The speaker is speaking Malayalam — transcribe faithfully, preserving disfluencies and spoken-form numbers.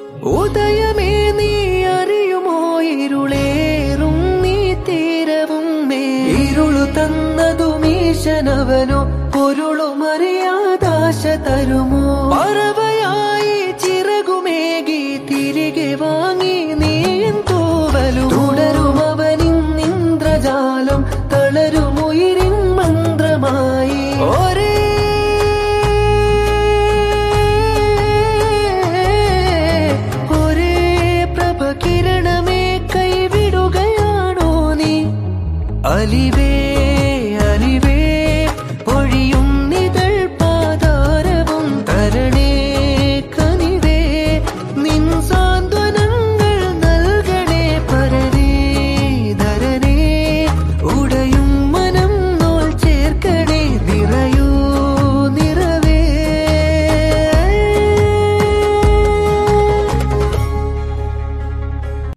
ഉദയമേ നീ അറിയുമോ ഇരുളേറും നീ തീരവും മേ ഇരുളു തന്നതും ഈശനവനോ പൊരുളുമറിയാതാശ തരുമോ പറവയായി ചിറകുമേകി തിരികെ വാങ്ങി നീയും തൂവലും തുടരും അവനിന്ദ്രജാലം തളരുമുയിരിൻ മന്ത്രമായി ഒരേ ഒരേ പ്രഭകിരണമേ കൈവിടുകയാണോ നീ അലിവേ